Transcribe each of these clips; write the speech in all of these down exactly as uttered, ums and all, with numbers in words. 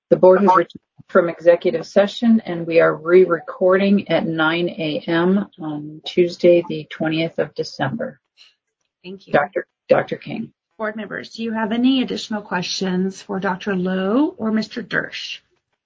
The board has returned from executive session, and we are re-recording at nine a.m. on Tuesday, the twentieth of December. Thank you. Doctor Doctor King. Board members, do you have any additional questions for Doctor Lowe or Mister Dersch?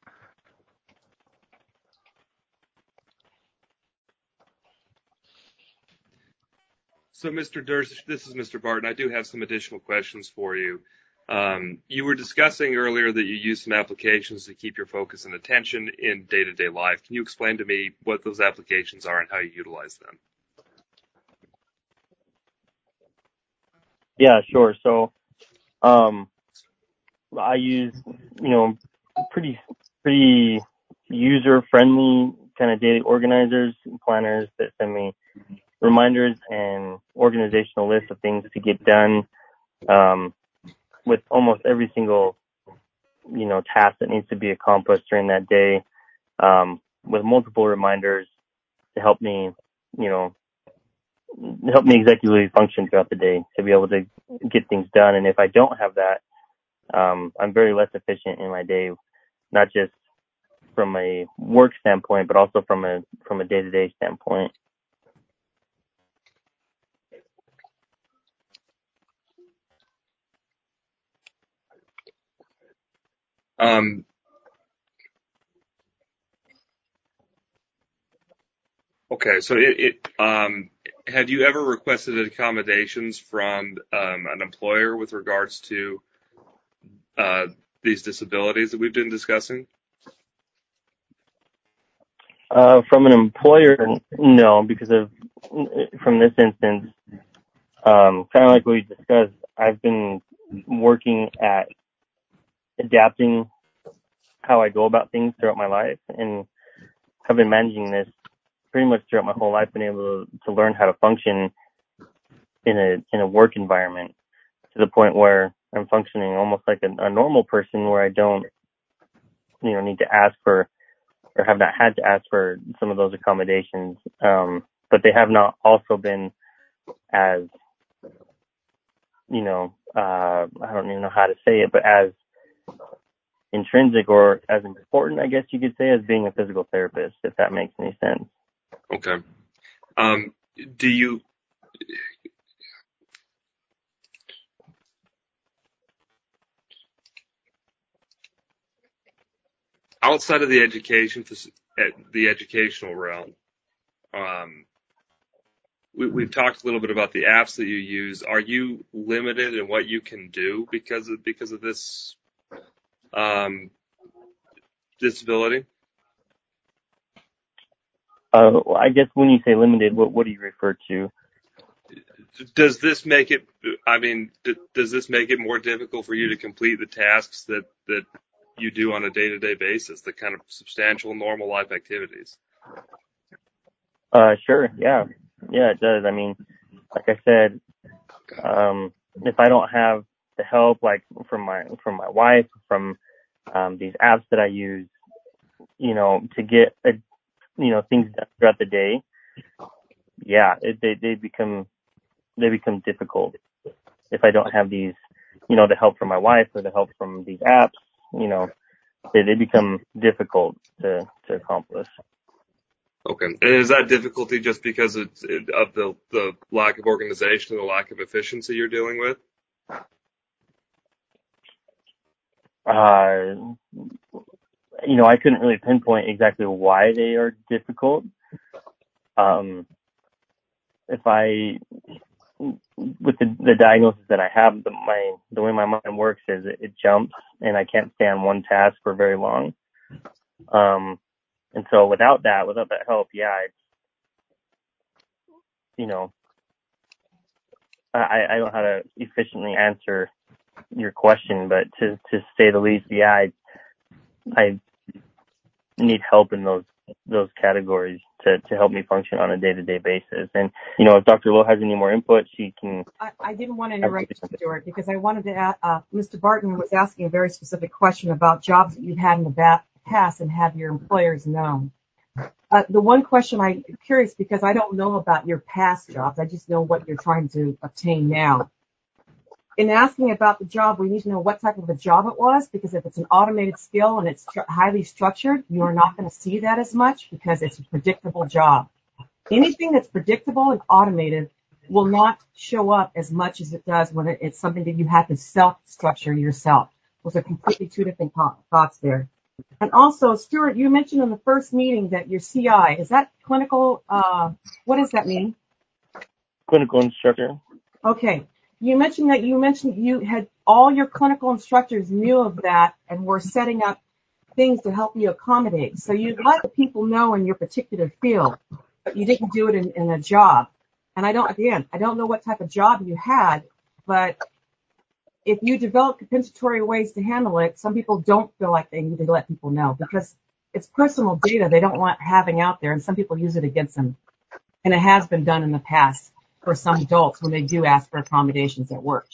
So, Mister Dersch, this is Mister Barton. I do have some additional questions for you. Um, you were discussing earlier that you use some applications to keep your focus and attention in day-to-day life. Can you explain to me what those applications are and how you utilize them? Yeah, sure. So, um, I use, you know, pretty, pretty user-friendly kind of daily organizers and planners that send me reminders and organizational lists of things to get done, um, with almost every single, you know, task that needs to be accomplished during that day, um, with multiple reminders to help me, you know, help me executively function throughout the day to be able to get things done. And if I don't have that, um, I'm very less efficient in my day, not just from a work standpoint, but also from a, from a day-to-day standpoint. Um, okay, so it, it um, have you ever requested accommodations from um, an employer with regards to uh, these disabilities that we've been discussing? Uh, from an employer, no, because of, from this instance, um, kind of like we discussed, I've been working at adapting how I go about things throughout my life, and have been managing this pretty much throughout my whole life, been able to, to learn how to function in a in a work environment to the point where I'm functioning almost like a, a normal person, where I don't, you know, need to ask for, or have not had to ask for some of those accommodations. Um, but they have not also been as, you know, uh, I don't even know how to say it, but as intrinsic or as important, I guess you could say, as being a physical therapist, if that makes any sense. Okay. Um, do you, outside of the education, the educational realm, um, we, we've talked a little bit about the apps that you use. Are you limited in what you can do because of because of this um, disability? Uh, I guess when you say limited, what what do you refer to? Does this make it? I mean, d- does this make it more difficult for you to complete the tasks that that you do on a day-to-day basis, the kind of substantial normal life activities? Uh, sure, yeah, yeah, it does. I mean, like I said, um, if I don't have the help, like from my from my wife, from um, these apps that I use, you know, to get a, you know, things done throughout the day, yeah, it, they they become they become difficult if I don't have these, you know, the help from my wife or the help from these apps. You know, they they become difficult to to accomplish. Okay. And is that difficulty just because it's, it, of the, the lack of organization and the lack of efficiency you're dealing with? Uh, you know, I couldn't really pinpoint exactly why they are difficult. Um, if I, with the, the diagnosis that I have, the, my the way my mind works is it, it jumps, and I can't stay on one task for very long. Um, and so without that, without that help, yeah, it's, you know, I, I don't know how to efficiently answer your question, but to, to say the least, yeah, I, I need help in those, those categories to, to help me function on a day-to-day basis. And, you know, if Doctor Lowe has any more input, she can. I, I didn't want to interrupt you, Stuart, because I wanted to ask, uh, Mister Barton was asking a very specific question about jobs that you've had in the past and have your employers known. Uh, the one question I'm curious, because I don't know about your past jobs, I just know what you're trying to obtain now. in asking about the job, we need to know what type of a job it was, because if it's an automated skill and it's tr- highly structured, you're not going to see that as much because it's a predictable job. Anything that's predictable and automated will not show up as much as it does when it, it's something that you have to self-structure yourself. Those are completely two different thoughts there. And also, Stuart, you mentioned in the first meeting that your C I, is that clinical, uh, what does that mean? Clinical instructor. Okay. You mentioned that you mentioned you had all your clinical instructors knew of that and were setting up things to help you accommodate. So you let the people know in your particular field, but you didn't do it in, in a job. And I don't, again, I don't know what type of job you had, but if you develop compensatory ways to handle it, some people don't feel like they need to let people know because it's personal data they don't want having out there, and some people use it against them. And it has been done in the past for some adults when they do ask for accommodations at work.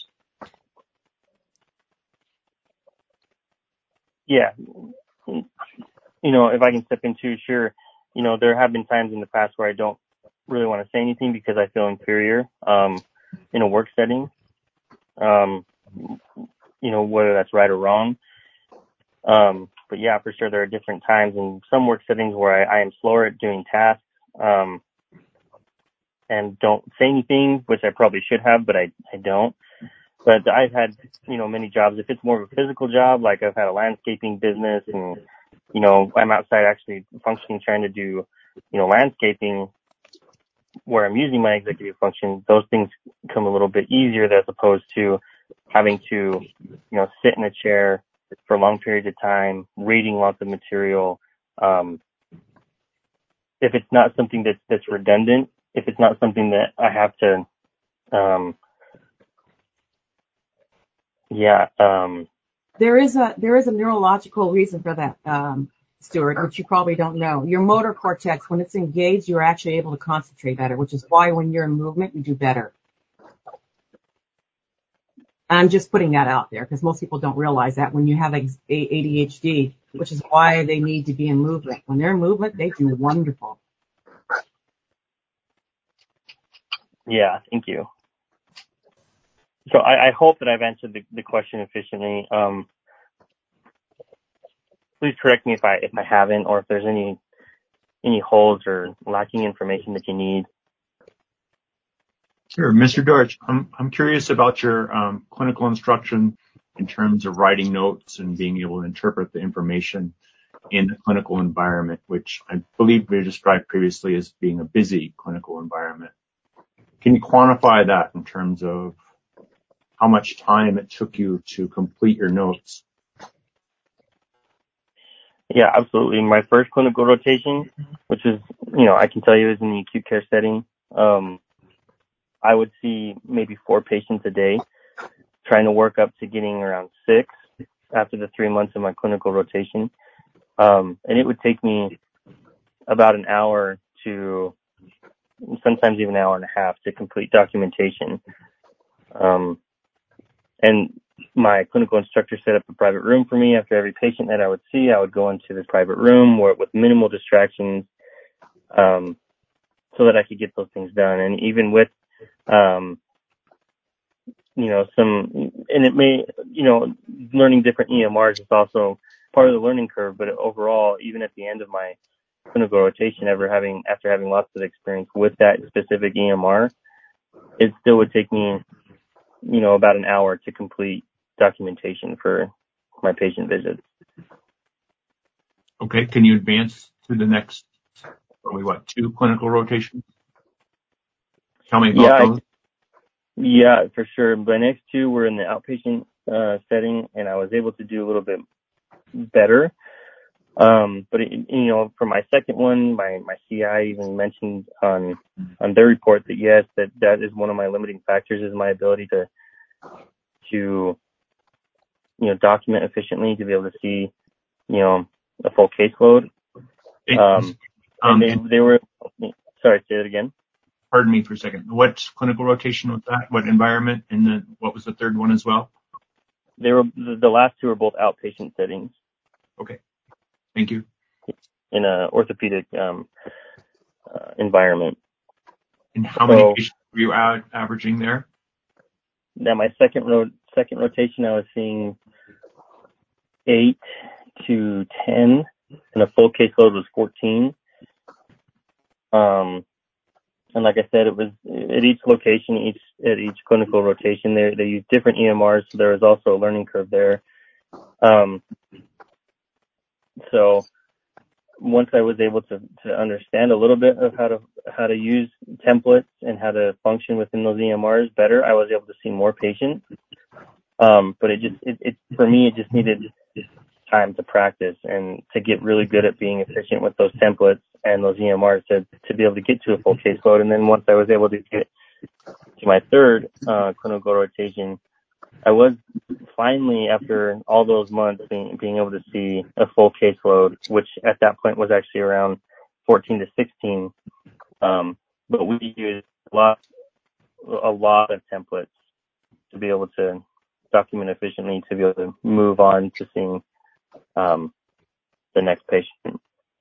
Yeah. You know, if I can step into, sure. You know, there have been times in the past where I don't really want to say anything because I feel inferior um, in a work setting. Um, you know, whether that's right or wrong. Um, but yeah, for sure, there are different times in some work settings where I, I am slower at doing tasks um, and don't say anything, which I probably should have, but I, I don't. But I've had, you know, many jobs. If it's more of a physical job, like I've had a landscaping business and, you know, I'm outside actually functioning, trying to do, you know, landscaping where I'm using my executive function, those things come a little bit easier as opposed to having to, you know, sit in a chair for long periods of time, reading lots of material. Um, if it's not something that's, that's redundant, if it's not something that I have to, um, yeah, um, There is a there is a neurological reason for that, um, Stuart, which you probably don't know. Your motor cortex, when it's engaged, you're actually able to concentrate better, which is why when you're in movement, you do better. I'm just putting that out there because most people don't realize that when you have A D H D, which is why they need to be in movement. When they're in movement, they do wonderful. Yeah, thank you. So I, I hope that I've answered the, the question efficiently. Um, please correct me if I if I haven't, or if there's any any holes or lacking information that you need. Sure, Mister Dortch, I'm I'm curious about your um, clinical instruction in terms of writing notes and being able to interpret the information in the clinical environment, which I believe we described previously as being a busy clinical environment. Can you quantify that in terms of how much time it took you to complete your notes? Yeah, absolutely. My first clinical rotation, which is, you know, I can tell you is in the acute care setting, um, I would see maybe four patients a day, trying to work up to getting around six after the three months of my clinical rotation. Um, and it would take me about an hour to sometimes even an hour and a half to complete documentation. Um, and my clinical instructor set up a private room for me. After every patient that I would see, I would go into this private room where, with minimal distractions, um, so that I could get those things done. And even with, um, you know, some, and it may, you know, learning different E M Rs is also part of the learning curve, but overall, even at the end of my clinical rotation, ever having, after having lots of experience with that specific E M R, it still would take me, you know, about an hour to complete documentation for my patient visits. Okay, can you advance to the next, probably what, two clinical rotations? Tell me about Yeah, those. I, yeah, for sure. My next two were in the outpatient uh, setting, and I was able to do a little bit better. Um, but it, you know, for my second one, my, my C I even mentioned on on their report that yes, that that is one of my limiting factors is my ability to to you know document efficiently, to be able to see you know a full caseload. Um, Um, and they and they were sorry, say it again. pardon me for a second. What clinical rotation was that? What environment? And then what was the third one as well? They were the, the last two are both outpatient settings. Okay, thank you. In a orthopedic um, uh, environment. And how So, many patients were you out averaging there? that my second ro- second rotation, I was seeing eight to ten, and a full caseload was fourteen. Um, and like I said, it was at each location, each at each clinical rotation, they they use different E M Rs, so there was also a learning curve there. Um, so once I was able to, to understand a little bit of how to how to use templates and how to function within those E M Rs better, I was able to see more patients. Um, but it just it, it for me it just needed time to practice and to get really good at being efficient with those templates and those E M Rs to to be able to get to a full caseload. And then once I was able to get to my third uh, clinical rotation, I was finally, after all those months, being, being able to see a full caseload, which at that point was actually around fourteen to sixteen. Um, but we used a lot, a lot of templates to be able to document efficiently, to be able to move on to seeing um, the next patient.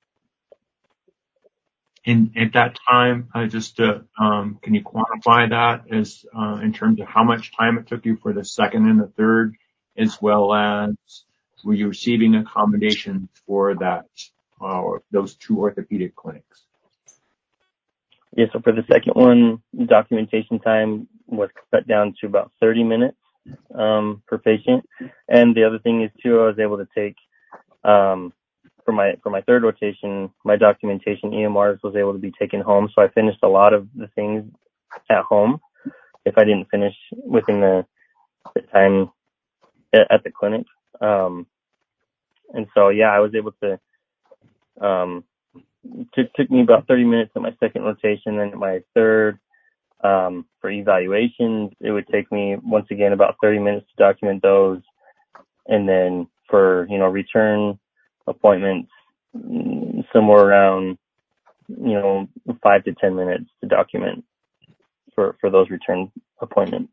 In at that time, uh, just to, um, can you quantify that as uh, in terms of how much time it took you for the second and the third, as well as were you receiving accommodations for that uh, or those two orthopedic clinics? Yeah, so for the second one, documentation time was cut down to about thirty minutes um, per patient. And the other thing is too, I was able to take um, for my for my third rotation, my documentation E M Rs was able to be taken home. So I finished a lot of the things at home if I didn't finish within the, the time at, at the clinic. Um, and so yeah, I was able to. Um, It took me about thirty minutes at my second rotation, then at my third, um, for evaluations, it would take me once again about thirty minutes to document those. And then for, you know, return appointments, somewhere around, you know, five to ten minutes to document for, for those return appointments.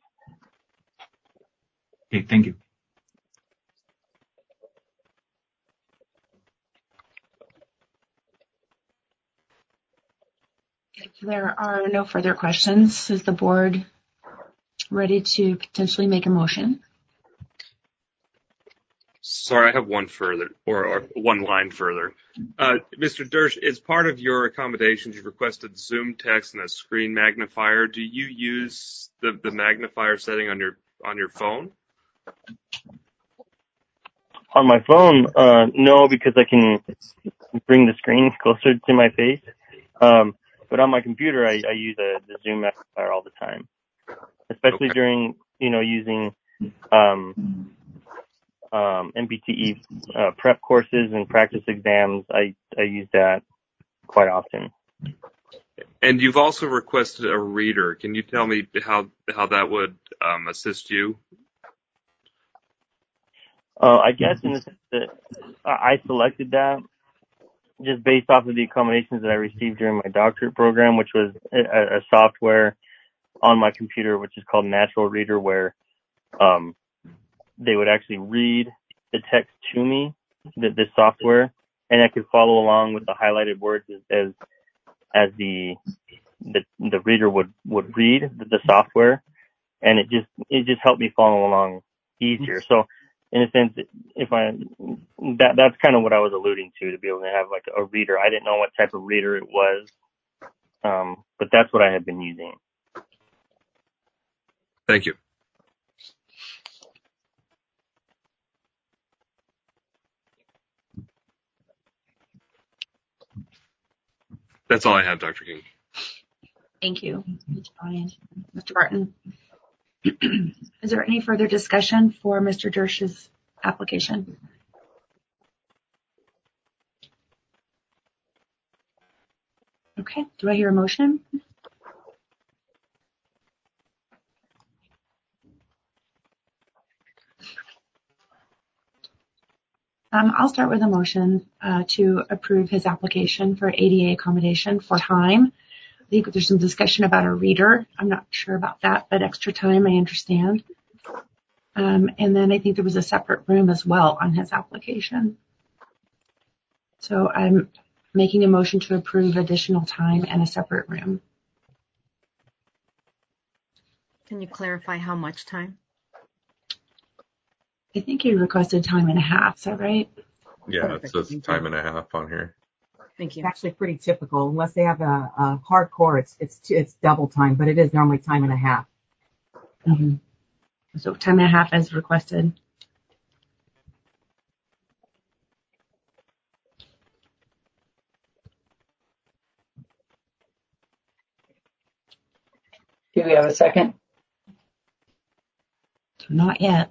Okay, thank you. If there are no further questions, is the board ready to potentially make a motion? Sorry, I have one further, or, or one line further. Uh, Mister Dersch, as part of your accommodations, you've requested Zoom text and a screen magnifier. Do you use the, the magnifier setting on your on your phone? On my phone, uh, no, because I can bring the screen closer to my face. Um, but on my computer, I, I use a, the Zoom magnifier all the time, especially Okay. during, you know, using um, um, M B T E uh, prep courses and practice exams. I, I use that quite often. And you've also requested a reader. Can you tell me how how that would um, assist you? Uh, I guess in the sense that I selected that just based off of the accommodations that I received during my doctorate program, which was a, a software on my computer, which is called Natural Reader, where um, they would actually read the text to me, the, the software, and I could follow along with the highlighted words as as, as the, the the reader would, would read the, the software, and it just it just helped me follow along easier. So in a sense, if I that that's kind of what I was alluding to, to be able to have like a reader. I didn't know what type of reader it was, um, but that's what I had been using. Thank you. That's all I have, Doctor King. Thank you, Mister Bryan. Mister Barton, is there any further discussion for Mister Dersch's application? Okay, do I hear a motion? Um, I'll start with a motion uh, to approve his application for A D A accommodation for time. I think there's some discussion about a reader. I'm not sure about that, but extra time, I understand. Um, and then I think there was a separate room as well on his application. So I'm making a motion to approve additional time and a separate room. Can you clarify how much time? I think you requested time and a half. Is that right? Yeah, Perfect. it says Thank time you. and a half on here. Thank you. It's actually pretty typical. Unless they have a, a hardcore, it's it's it's double time, but it is normally time and a half. Mm-hmm. So time and a half as requested. Do we have a second? Not yet.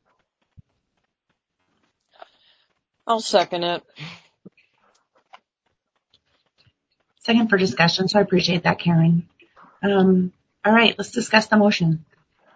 I'll second it. Second for discussion, so I appreciate that, Karen. Um, all right, let's discuss the motion.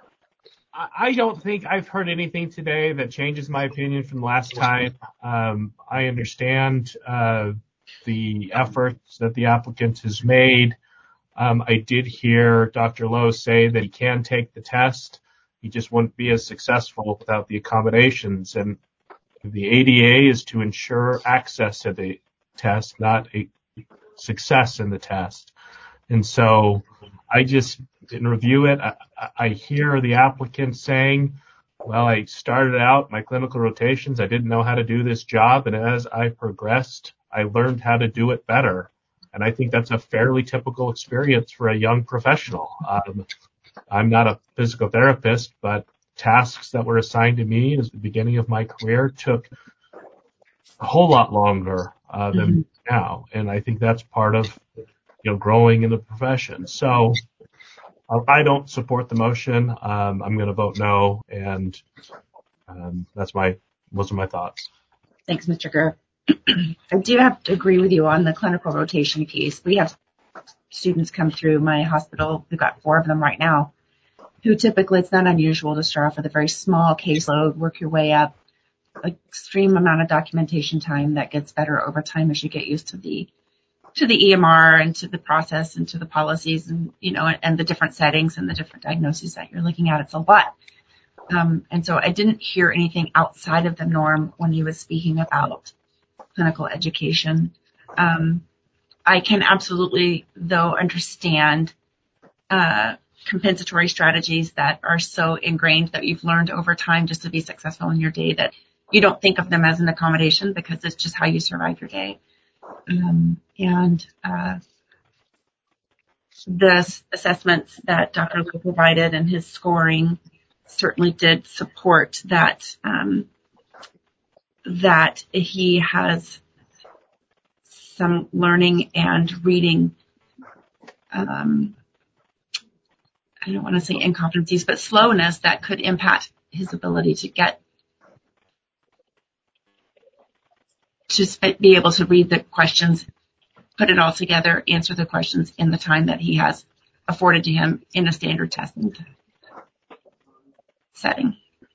I don't think I've heard anything today that changes my opinion from last time. Um, I understand uh, the efforts that the applicant has made. Um, I did hear Doctor Lowe say that he can take the test. He just wouldn't be as successful without the accommodations. And the A D A is to ensure access to the test, not a success in the test. And so I just didn't review it. I, I hear the applicant saying, well, I started out my clinical rotations. I didn't know how to do this job. And as I progressed, I learned how to do it better. And I think that's a fairly typical experience for a young professional. Um, I'm not a physical therapist, but tasks that were assigned to me at the beginning of my career took a whole lot longer uh, than Mm-hmm. now. And I think that's part of, you know, growing in the profession. So uh, I don't support the motion. Um, I'm going to vote no. And um, that's my, those are my thoughts. Thanks, Mister Greer. I do have to agree with you on the clinical rotation piece. We have students come through my hospital. We've got four of them right now, who typically, it's not unusual to start off with a very small caseload, work your way up, extreme amount of documentation time that gets better over time as you get used to the to the E M R and to the process and to the policies and, you know, and the different settings and the different diagnoses that you're looking at. It's a lot. Um, and so I didn't hear anything outside of the norm when he was speaking about clinical education. Um, I can absolutely, though, understand uh, compensatory strategies that are so ingrained that you've learned over time just to be successful in your day that you don't think of them as an accommodation because it's just how you survive your day. Um, and uh, the assessments that Doctor Lowe provided and his scoring certainly did support that um, that he has some learning and reading, um, I don't want to say incompetencies, but slowness that could impact his ability to get to be able to read the questions, put it all together, answer the questions in the time that he has afforded to him in a standard testing setting.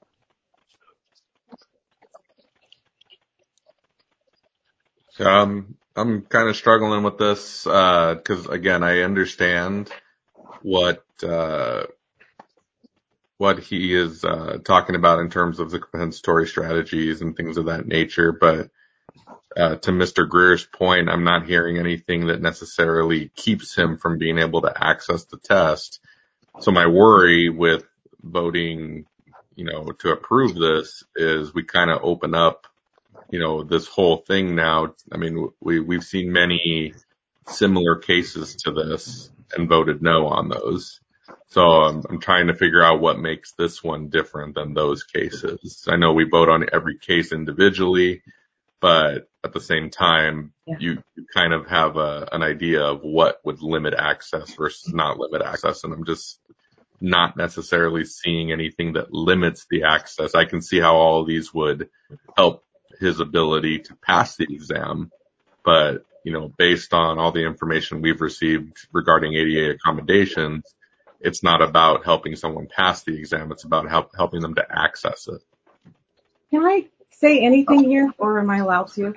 Um, I'm kind of struggling with this because, uh, again, I understand what uh, what he is uh, talking about in terms of the compensatory strategies and things of that nature. But uh, to Mister Greer's point, I'm not hearing anything that necessarily keeps him from being able to access the test. So my worry with voting, you know, to approve this is we kind of open up, you know, this whole thing now. I mean, we, we've seen many similar cases to this and voted no on those. So I'm, I'm trying to figure out what makes this one different than those cases. I know we vote on every case individually, but at the same time, Yeah. you, you kind of have a, an idea of what would limit access versus not limit access. And I'm just not necessarily seeing anything that limits the access. I can see how all of these would help his ability to pass the exam. But, you know, based on all the information we've received regarding A D A accommodations, it's not about helping someone pass the exam. It's about help, helping them to access it. Can I say anything here, or am I allowed to?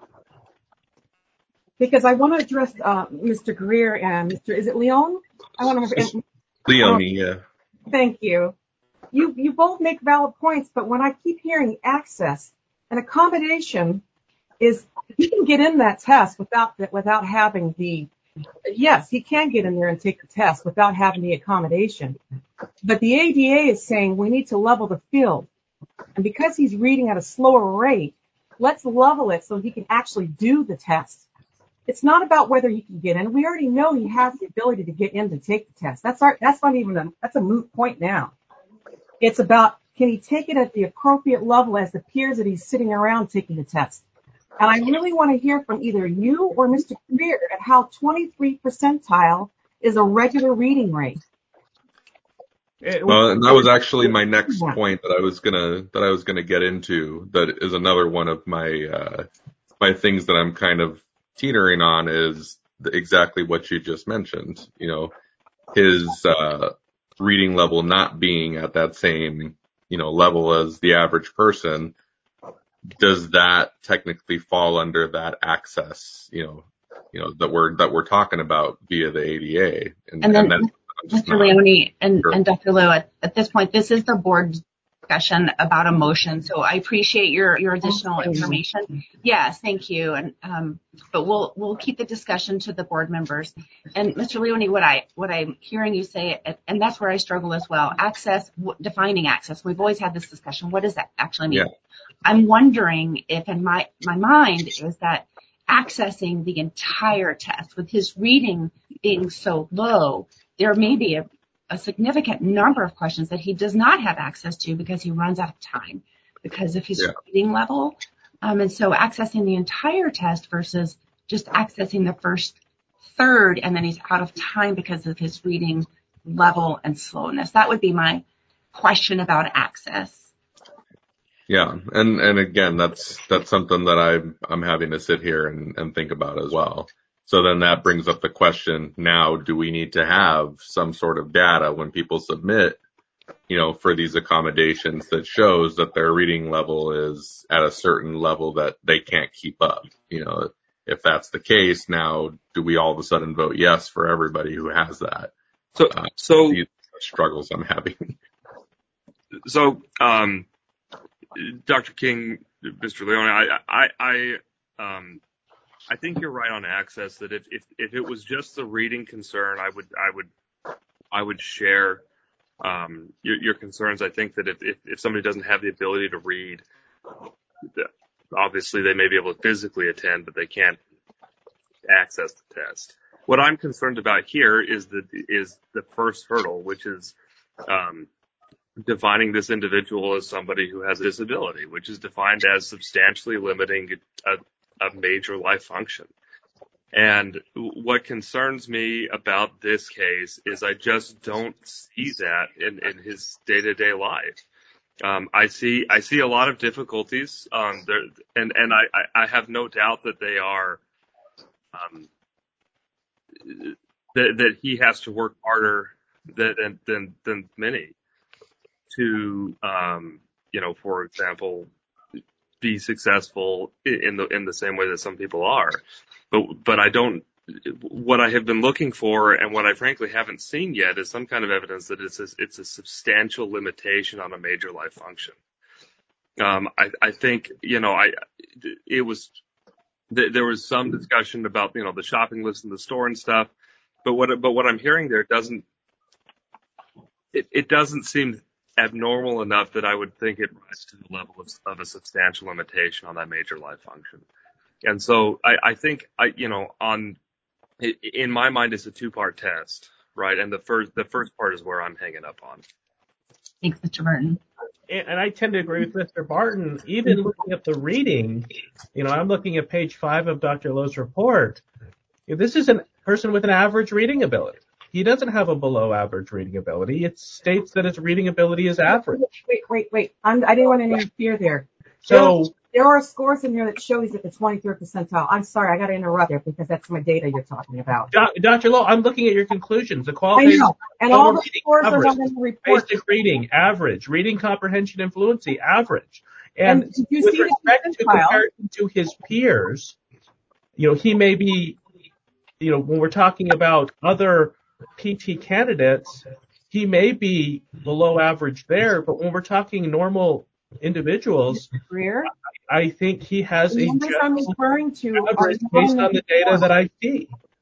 Because I want to address uh, Mister Greer and Mister Is it Leon? I want to. Leonie, yeah. Thank you. You you both make valid points, but when I keep hearing access, an accommodation is you can get in that test without without having the Yes, he can get in there and take the test without having the accommodation. But the A D A is saying we need to level the field. And because he's reading at a slower rate, let's level it so he can actually do the test. It's not about whether he can get in. We already know he has the ability to get in to take the test. That's our, that's not even a, that's a moot point now. It's about, can he take it at the appropriate level as the peers that he's sitting around taking the test? And I really want to hear from either you or Mister Greer at how twenty-three percentile is a regular reading rate. Well, and that was actually my next point that I was gonna that I was gonna get into. That is another one of my uh, my things that I'm kind of teetering on is the, exactly what you just mentioned. You know, his uh, reading level not being at that same you know level as the average person. Does that technically fall under that access? You know, you know that we're that we're talking about via the A D A, and, And then, and Mister Leone and, sure. and Doctor Lowe, at, at this point, this is the board discussion about a motion, so I appreciate your, your additional information. Yes, thank you. And um, but we'll we'll keep the discussion to the board members. And Mister Leone, what I what I'm hearing you say, and that's where I struggle as well. Access, defining access. We've always had this discussion. What does that actually mean? Yeah. I'm wondering if in my my mind is that accessing the entire test with his reading being so low, there may be a, a significant number of questions that he does not have access to because he runs out of time because of his yeah. reading level. Um, and so accessing the entire test versus just accessing the first third and then he's out of time because of his reading level and slowness. That would be my question about access. Yeah, and, and again, that's that's something that I'm I'm having to sit here and, and think about as well. So then that brings up the question, now do we need to have some sort of data when people submit, you know, for these accommodations that shows that their reading level is at a certain level that they can't keep up? You know, if that's the case, now do we all of a sudden vote yes for everybody who has that? So, uh, so these struggles I'm having. So, um, Doctor King, Mister Leone, I, I, I, um, I think you're right on access. That if, if, if it was just the reading concern, I would, I would, I would share um, your, your concerns. I think that if, if, if somebody doesn't have the ability to read, obviously they may be able to physically attend, but they can't access the test. What I'm concerned about here is the is the first hurdle, which is um, defining this individual as somebody who has a disability, which is defined as substantially limiting a, a major life function. And what concerns me about this case is I just don't see that in, in his day-to-day life. Um, I see I see a lot of difficulties, um, there, and and I, I have no doubt that they are um, that that he has to work harder than than than many to, um, you know, for example, be successful in the in the same way that some people are. But but I don't. What I have been looking for, and what I frankly haven't seen yet, is some kind of evidence that it's a, it's a substantial limitation on a major life function. Um, I, I think you know I it was there was some discussion about you know the shopping list in the store and stuff, but what but what I'm hearing there doesn't it, it doesn't seem abnormal enough that I would think it rises to the level of, of a substantial limitation on that major life function. And so I, I think I, you know, on, in my mind, it's a two-part test, right? And the first, the first part is where I'm hanging up on. Thanks, Mister Barton. And I tend to agree with Mister Barton. Even looking at the reading, you know, I'm looking at page five of Doctor Lowe's report. This is a person with an average reading ability. He doesn't have a below average reading ability. It states that his reading ability is average. Wait, wait, wait. I'm, I didn't want to interfere there. So there are scores in here that show he's at the twenty-third percentile. I'm sorry, I got to interrupt there because that's my data you're talking about. Doctor Lowe, I'm looking at your conclusions. The qualitative, I know, and all the scores average, are not in the report. Basic reading, average. Reading comprehension and fluency, average. And, and you with see respect to comparison to his peers, you know, he may be, you know, when we're talking about other P T candidates, he may be below average there, but when we're talking normal individuals, Greer, I, I think he has the a numbers I'm referring to average based on the data that I see.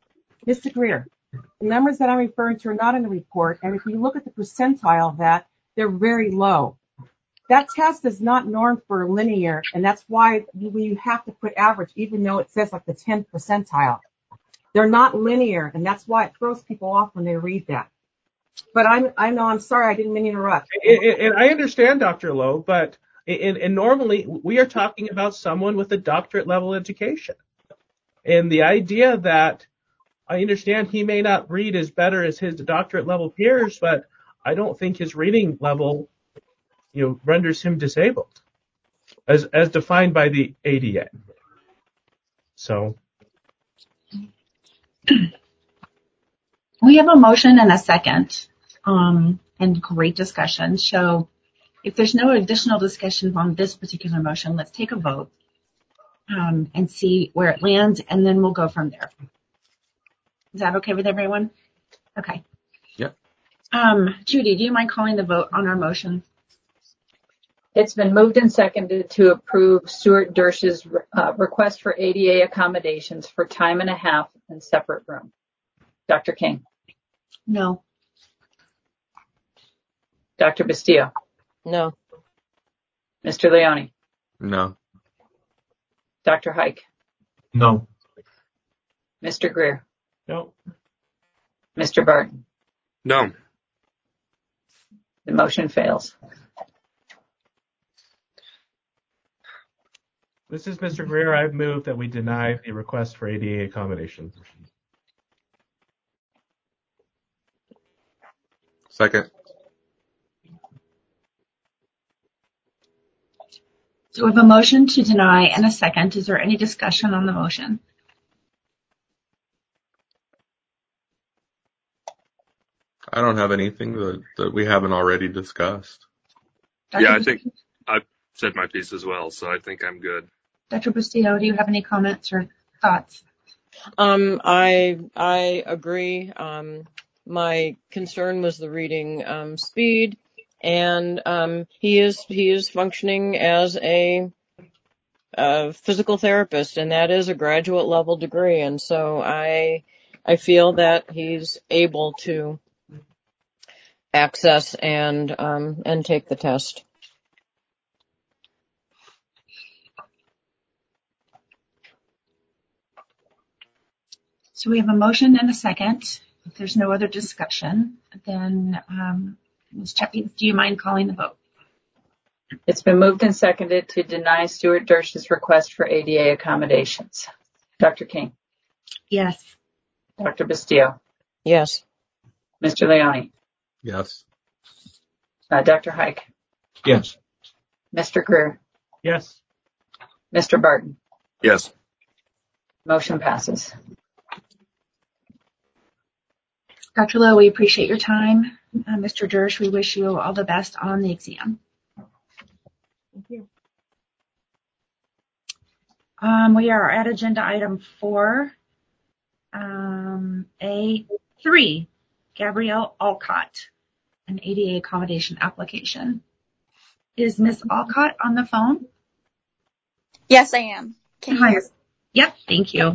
Mister Greer, the numbers that I'm referring to are not in the report, and if you look at the percentile of that, they're very low. That test is not normed for linear, and that's why you have to put average, even though it says like the tenth percentile. They're not linear, and that's why it throws people off when they read that. But I'm, I know, I'm sorry, I didn't mean to interrupt. And, and I understand, Doctor Lowe, but and, and normally we are talking about someone with a doctorate level education. And the idea that I understand he may not read as better as his doctorate level peers, but I don't think his reading level, you know, renders him disabled as, as defined by the A D A. So. We have a motion and a second, um, and great discussion. So if there's no additional discussion on this particular motion, let's take a vote, um, and see where it lands, and then we'll go from there. Is that okay with everyone? Okay. Yep. Um, Judy, do you mind calling the vote on our motion? It's been moved and seconded to approve Stuart Dersh's uh, request for A D A accommodations for time and a half in separate room. Doctor King. No. Doctor Bastillo. No. Mister Leone. No. Doctor Hike. No. Mister Greer. No. Mister Barton. No. The motion fails. This is Mister Greer. I've moved that we deny the request for A D A accommodation. Second. So we have a motion to deny and a second. Is there any discussion on the motion? I don't have anything that, that we haven't already discussed. Doctor Yeah, I Bustillo? think I've said my piece as well, so I think I'm good. Doctor Bustillo, do you have any comments or thoughts? Um, I I agree. Um, my concern was the reading um, speed, and um, he is he is functioning as a, a physical therapist, and that is a graduate level degree, and so I I feel that he's able to access and um, and take the test. So we have a motion and a second. If there's no other discussion, then um, Miz Chapman, do you mind calling the vote? It's been moved and seconded to deny Stuart Dersh's request for A D A accommodations. Doctor King. Yes. Doctor Bastillo. Yes. Mister Leone. Yes. Uh, Doctor Hike. Yes. Mister Greer. Yes. Mister Barton. Yes. Motion passes. Doctor Lowe, we appreciate your time. Uh, Mister Dersh, we wish you all the best on the exam. Thank you. Um, we are at agenda item four, um, A three, Gabrielle Alcott, an A D A accommodation application. Is Miz Alcott on the phone? Yes, I am. Can you Hi. hear? Yep, thank you.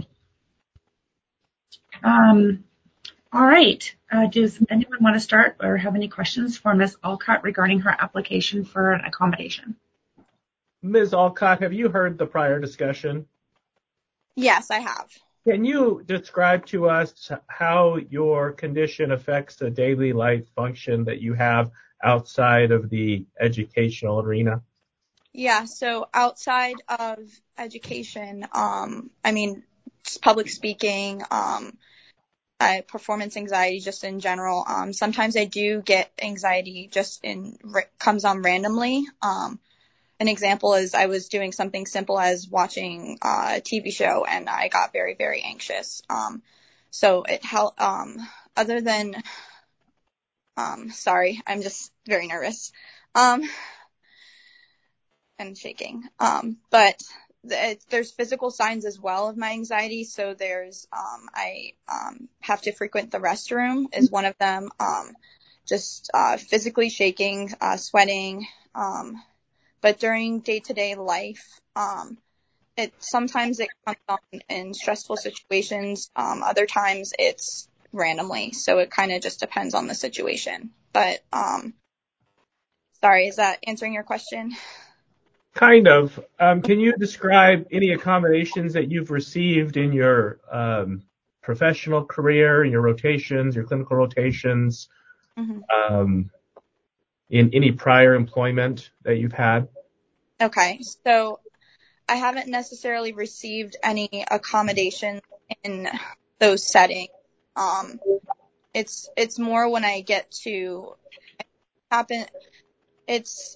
Um, all right. Uh, does anyone want to start or have any questions for Miz Alcott regarding her application for an accommodation? Miz Alcott, have you heard the prior discussion? Yes, I have. Can you describe to us how your condition affects the daily life function that you have outside of the educational arena? Yeah, so outside of education, um, I mean, just public speaking, um, I, performance anxiety just in general. Um, sometimes I do get anxiety just in, comes on randomly. Um, an example is I was doing something simple as watching uh, a T V show and I got very, very anxious. Um, so it helped, um, other than, um, sorry, I'm just very nervous. Um, and shaking. Um, but th- there's physical signs as well of my anxiety. So there's, um, I, um, have to frequent the restroom is one of them. Um, just, uh, physically shaking, uh, sweating. Um, but during day to day life, um, it sometimes it comes on in stressful situations. Um, other times it's randomly. So it kind of just depends on the situation. But um, sorry, is that answering your question? Kind of. Um, can you describe any accommodations that you've received in your um, professional career, your rotations, your clinical rotations, Mm-hmm. um, in any prior employment that you've had? Okay, so I haven't necessarily received any accommodation in those settings. Um, it's it's more when I get to happen. It's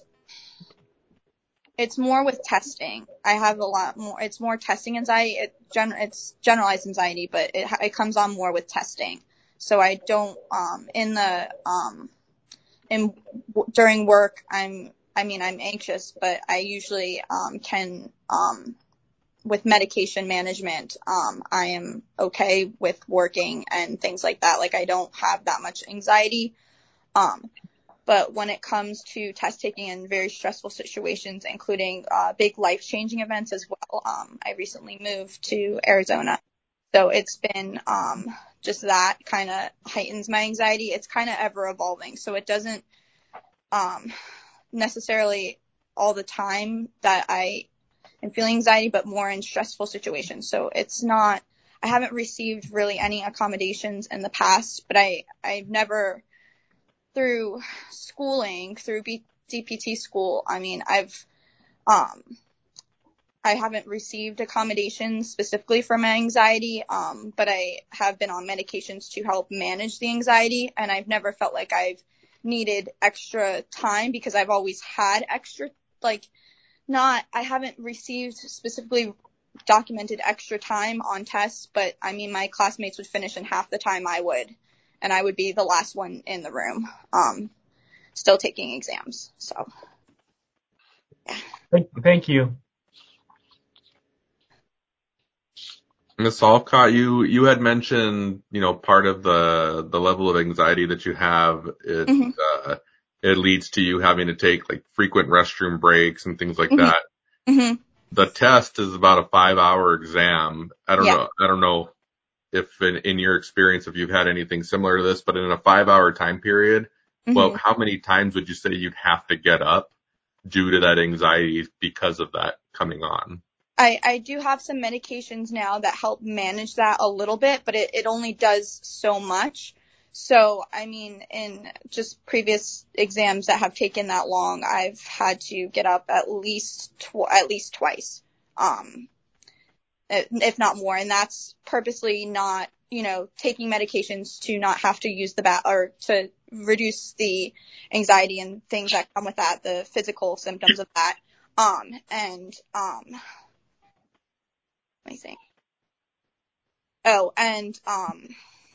it's more with testing. I have a lot more. It's more testing anxiety. It gen, it's generalized anxiety, but it it comes on more with testing. So I don't um in the um in during work I'm I mean I'm anxious, but I usually um can um with medication management, um, I am okay with working and things like that. Like I don't have that much anxiety. Um, but when it comes to test taking in very stressful situations, including uh, big life changing events as well, um, I recently moved to Arizona. So it's been um, just that kind of heightens my anxiety. It's kind of ever evolving. So it doesn't um, necessarily all the time that I and feeling anxiety, but more in stressful situations. So it's not, I haven't received really any accommodations in the past, but I, I've never, through schooling, through B- D P T school, I mean, I've, um, I haven't received accommodations specifically for my anxiety, um, but I have been on medications to help manage the anxiety, and I've never felt like I've needed extra time because I've always had extra, like, Not, I haven't received specifically documented extra time on tests, but I mean, my classmates would finish in half the time I would, and I would be the last one in the room, um, still taking exams. So, yeah. Thank, thank you. Miz Alcott, you, you had mentioned, you know, part of the, the level of anxiety that you have, it, Mm-hmm. uh, it leads to you having to take like frequent restroom breaks and things like Mm-hmm. that. Mm-hmm. The test is about a five hour exam. I don't Yeah. know. I don't know if in, in your experience, if you've had anything similar to this, but in a five hour time period, well, Mm-hmm. how many times would you say you'd have to get up due to that anxiety because of that coming on? I, I do have some medications now that help manage that a little bit, but it, it only does so much. So, I mean, in just previous exams that have taken that long, I've had to get up at least tw- at least twice, um, if not more. And that's purposely not, you know, taking medications to not have to use the bat or to reduce the anxiety and things that come with that, the physical symptoms of that. Um, and, um, let me think. Oh, and, um,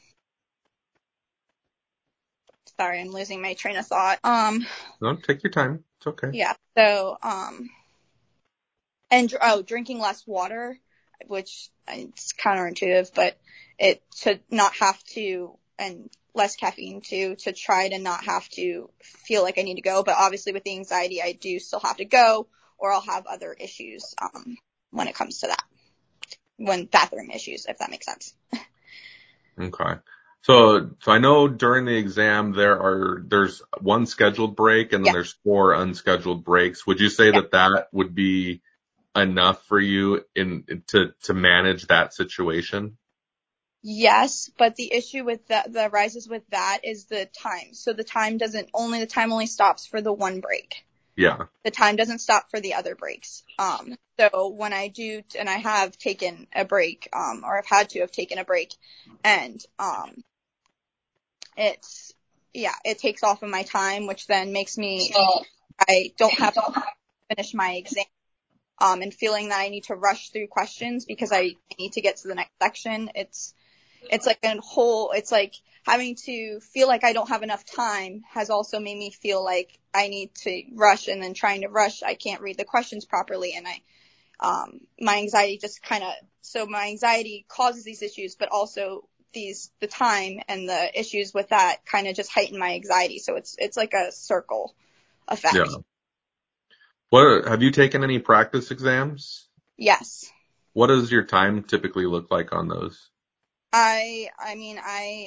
sorry, I'm losing my train of thought. Um, No, take your time. It's okay. yeah, so, um, and, oh, drinking less water, which it's counterintuitive, but it, to not have to, and less caffeine too, to try to not have to feel like I need to go. But obviously with the anxiety, I do still have to go, or I'll have other issues, um, when it comes to that. When bathroom issues, if that makes sense. Okay. So, so I know during the exam there are, there's one scheduled break and then Yeah. there's four unscheduled breaks. Would you say Yeah. that that would be enough for you in, to, to manage that situation? Yes, but the issue with that, that arises with that is the time. So the time doesn't, only the time only stops for the one break. Yeah. The time doesn't stop for the other breaks. Um, so when I do, and I have taken a break, um, or I've had to have taken a break, and, um, it's, yeah, it takes off of my time, which then makes me, I don't have to finish my exam, um, and feeling that I need to rush through questions because I need to get to the next section. It's, it's like a whole, it's like having to feel like I don't have enough time has also made me feel like I need to rush, and then trying to rush, I can't read the questions properly. And I, um, my anxiety just kind of, so my anxiety causes these issues, but also these, the time and the issues with that kind of just heighten my anxiety. So it's, it's like a circle effect. Yeah. What, have you taken any practice exams? Yes. what does your time typically look like on those? I, I mean, I,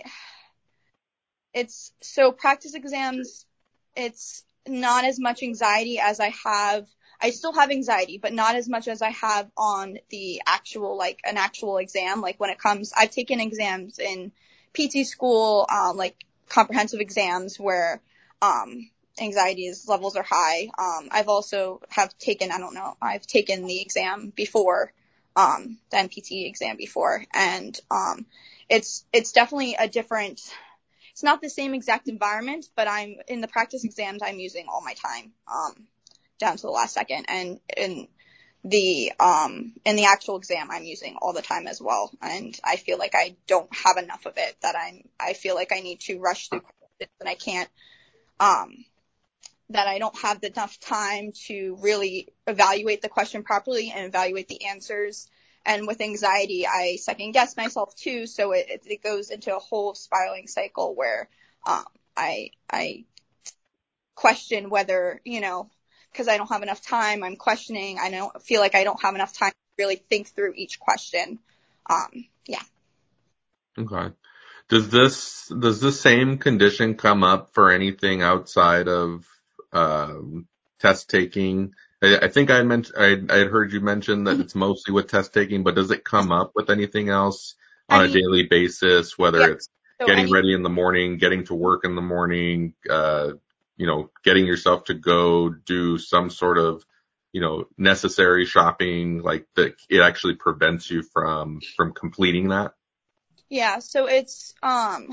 it's, so practice exams, it's not as much anxiety as I have. I still have anxiety, but not as much as I have on the actual, like an actual exam. Like when it comes, I've taken exams in P T school, um, like comprehensive exams where, um, anxiety is, levels are high. Um, I've also have taken, I don't know, I've taken the exam before, um, the N P T exam before. And, um, it's, it's definitely a different, it's not the same exact environment, but I'm in the practice exams, I'm using all my time, um, down to the last second. And in the, um, in the actual exam, I'm using all the time as well. And I feel like I don't have enough of it, that I'm, I feel like I need to rush through questions and I can't, um, that I don't have enough time to really evaluate the question properly and evaluate the answers. And with anxiety, I second guess myself too. So it, it goes into a whole spiraling cycle where, um, I, I question whether, you know, because I don't have enough time, I'm questioning. I don't feel like I don't have enough time to really think through each question. Um, yeah. Okay. Does this, does this same condition come up for anything outside of, um, test taking? I, I think I mentioned, I, I had heard you mention that it's mostly with test taking, but does it come up with anything else on I a mean, daily basis, whether yeah. it's So getting any, ready in the morning, getting to work in the morning, uh, you know, getting yourself to go do some sort of, you know, necessary shopping, like that it actually prevents you from, from completing that? yeah. So it's, um,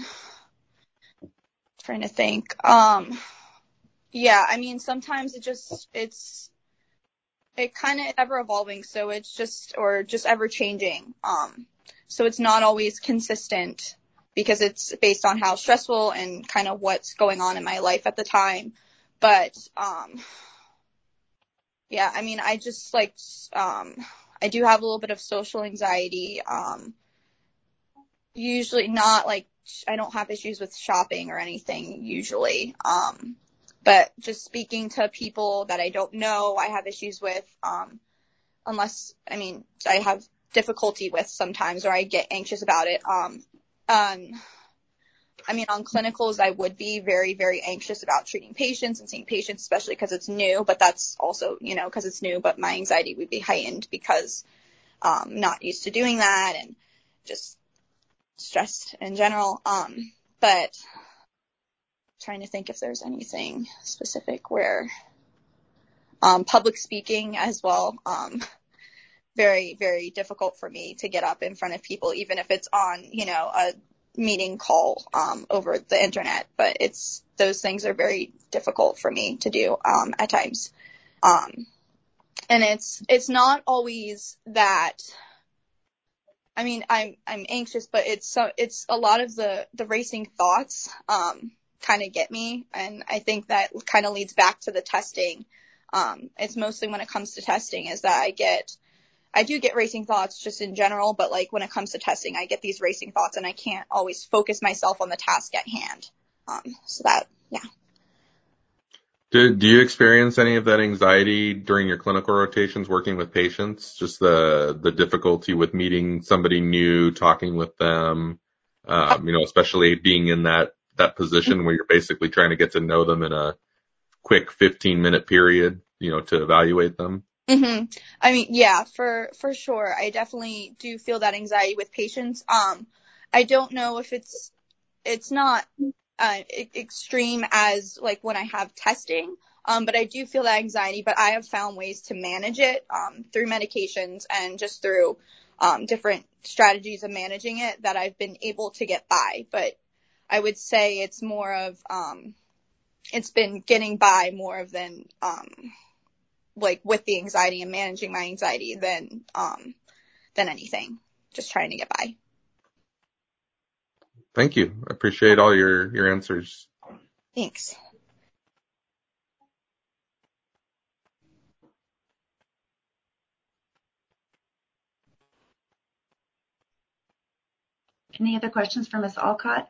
trying to think, um, yeah, I mean, sometimes it just, it's, it kind of ever evolving. So it's just, or just ever changing. Um, so it's not always consistent because it's based on how stressful and kind of what's going on in my life at the time. But, um, yeah, I mean, I just like, um, I do have a little bit of social anxiety. Um, usually not like, I don't have issues with shopping or anything usually. Um, but just speaking to people that I don't know, I have issues with, um, unless, I mean, I have difficulty with sometimes, or I get anxious about it. Um, um, I mean, on clinicals, I would be very, very anxious about treating patients and seeing patients, especially because it's new, but that's also, you know, because it's new, but my anxiety would be heightened because, um, not used to doing that and just stressed in general. Um, but trying to think if there's anything specific where, um, public speaking as well, um, very, very difficult for me to get up in front of people, even if it's on, you know, a meeting call, um, over the internet, but it's, those things are very difficult for me to do, um, at times. Um, and it's, it's not always that, I mean, I'm, I'm anxious, but it's so, it's a lot of the, the racing thoughts, um, kind of get me. And I think that kind of leads back to the testing. Um, it's mostly when it comes to testing is that I get, I do get racing thoughts just in general, but like when it comes to testing, I get these racing thoughts and I can't always focus myself on the task at hand. Um, so that, yeah. Do, do you experience any of that anxiety during your clinical rotations working with patients? Just the, the difficulty with meeting somebody new, talking with them, um, you know, especially being in that, that position where you're basically trying to get to know them in a quick fifteen minute period, you know, to evaluate them? Mm-hmm. I mean, yeah, for, for sure. I definitely do feel that anxiety with patients. Um, I don't know if it's, it's not, uh, e- extreme as like when I have testing. Um, but I do feel that anxiety, but I have found ways to manage it, um, through medications and just through, um, different strategies of managing it that I've been able to get by. But I would say it's more of, um, it's been getting by more of than, um, like with the anxiety and managing my anxiety than, um, than anything. Just trying to get by. Thank you. I appreciate all your, your answers. Thanks. Any other questions for Miz Alcott?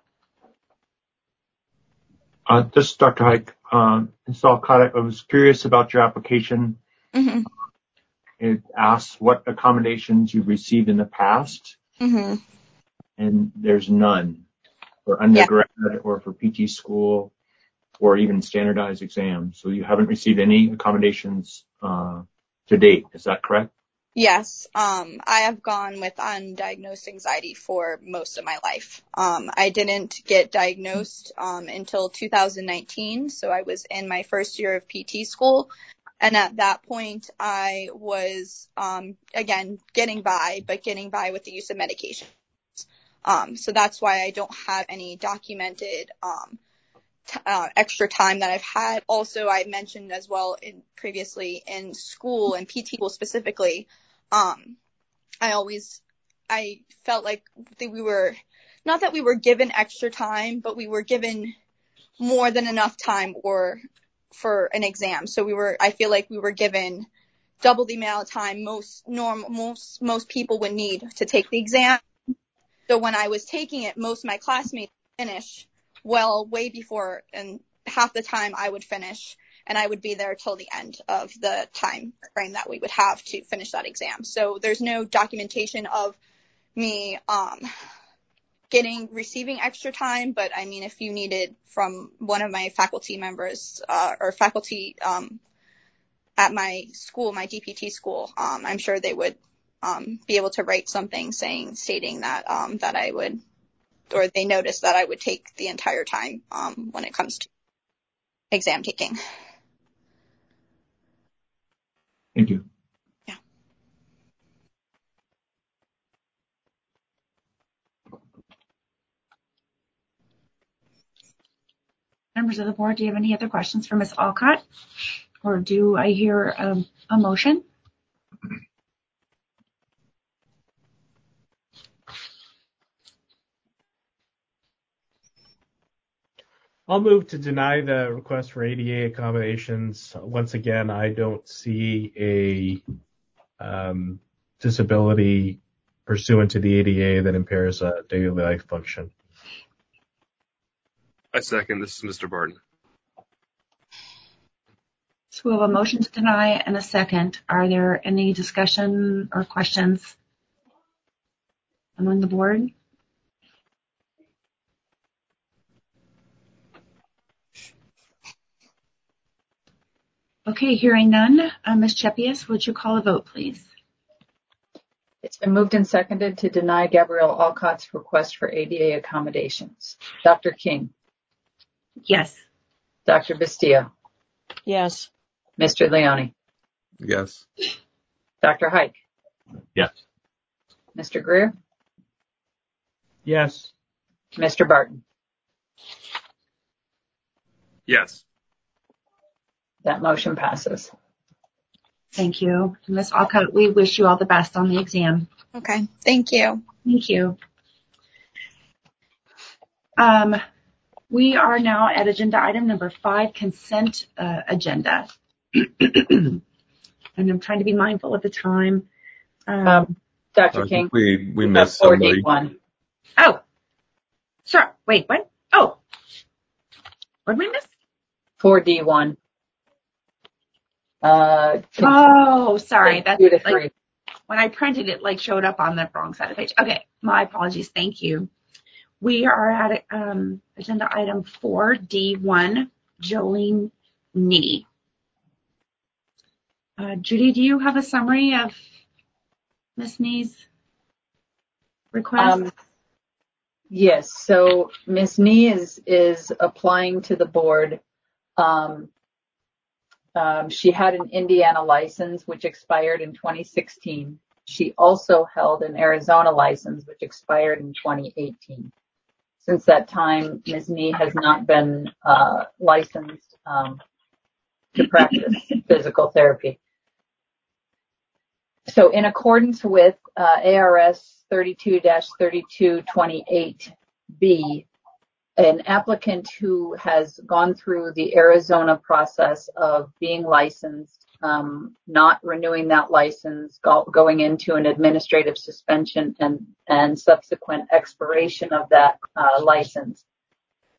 Uh, this is Doctor Hike. Um, Miz Alcott, I was curious about your application. Mm-hmm. it asks what accommodations you've received in the past, Mm-hmm. and there's none for Yeah. undergrad or for P T school or even standardized exams. So you haven't received any accommodations uh, to date. Is that correct? Yes. Um, I have gone with undiagnosed anxiety for most of my life. Um, I didn't get diagnosed um, until two thousand nineteen, so I was in my first year of P T school. And at that point, I was, um, again, getting by, but getting by with the use of medication. Um, so that's why I don't have any documented um, t- uh, extra time that I've had. Also, I mentioned as well in previously in school and P T school specifically, um, I always I felt like that we were not that we were given extra time, but we were given more than enough time or for an exam. So we were I feel like we were given double the amount of time most normal most most people would need to take the exam. So when I was taking it, most of my classmates finish well way before, and half the time I would finish, and I would be there till the end of the time frame that we would have to finish that exam. So there's no documentation of me um, getting receiving extra time, but I mean, if you needed from one of my faculty members uh, or faculty um, at my school, my D P T school, um, I'm sure they would um, be able to write something saying, stating that um, that I would, or they noticed that I would take the entire time um, when it comes to exam taking. Thank you. Yeah. Members of the board, do you have any other questions for Miz Alcott? Or do I hear um, a motion? I'll move to deny the request for A D A accommodations. Once again, I don't see a um, disability pursuant to the A D A that impairs a daily life function. I second. This is Mister Barton. So we have a motion to deny and a second. Are there any discussion or questions among the board? Okay, hearing none. Uh, Miz Chepius, would you call a vote, please? It's been moved and seconded to deny Gabrielle Alcott's request for A D A accommodations. Doctor King, Yes. Doctor Bastia, Yes. Mister Leone, Yes. Doctor Hike, Yes. Mister Greer, Yes. Mister Barton. Yes. That motion passes. Thank you. Miz Alcott, we wish you all the best on the exam. Okay. Thank you. Thank you. Um, we are now at agenda item number five, consent uh, agenda. And I'm trying to be mindful of the time. Um, Um, Doctor I King, think we, we you missed have four somebody. D one. oh, sure. Wait, what? Oh, what did we miss? four D one. Uh, Oh, sorry. That's two to like three. when I printed it, like showed up on the wrong side of the page. Okay, my apologies. Thank you. We are at um, agenda item four D one, Jolene Nee. Uh, Judy, do you have a summary of Miz Nee's request? Um, yes. So Miz Nee is is applying to the board. Um, um, she had an Indiana license which expired in twenty sixteen. She also held an Arizona license which expired in twenty eighteen. Since that time, Miz Nee has not been uh, licensed um, to practice physical therapy. So in accordance with uh, A R S thirty-two dash thirty-two twenty-eight B, an applicant who has gone through the Arizona process of being licensed, um, not renewing that license, go, going into an administrative suspension and, and subsequent expiration of that uh, license.